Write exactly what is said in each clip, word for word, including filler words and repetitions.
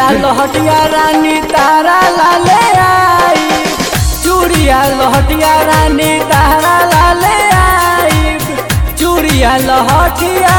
लहटिया रानी तारा लाले आई, चूड़िया लहटिया रानी तारा लाले आई, चूड़िया लहटिया।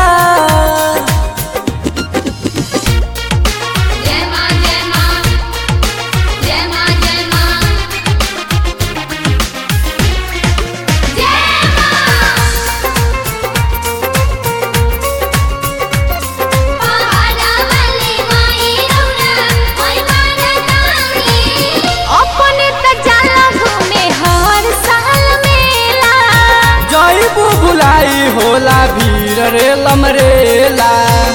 बुलाई होला भीड़ रे लमरेला,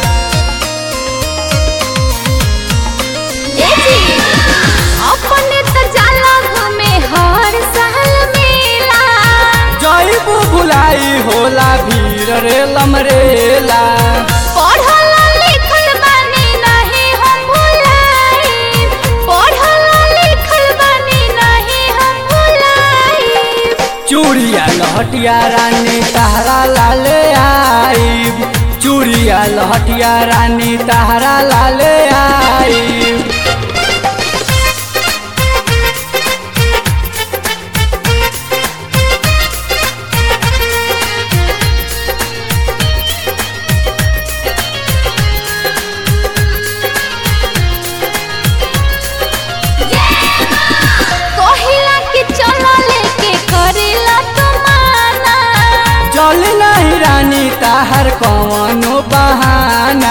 अपने त जाला घूमे हर साल मेला। जईबू बुलाई होला भीड़ रे लमरेला, पढ़ल लिखल बानी नहीं हम भुलाई, पढ़ल लिखल बानी नहीं हम भुलाई। चूड़िया लहटिया रानी तारा लाले आई, चूड़िया लहटिया रानी तारा लाले आई। चल नहीं रानी ताहर कौनो बहाना,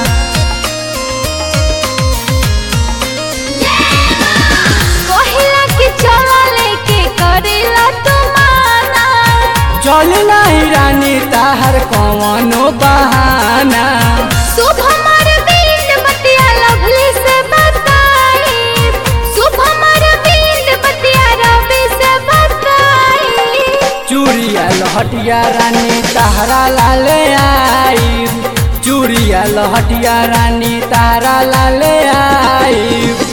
कहिला कि चल लेके करेला तुमाना। चल नहीं रानी ताहर कौनो बहाना, शुभ हमार बिंद बतिया लवली से बताई, शुभ हमार बिंद बतिया रवि से बताई। चूड़िया लहटिया रानी तारा लाले आई, चूड़िया लहटिया रानी तारा लाले आई।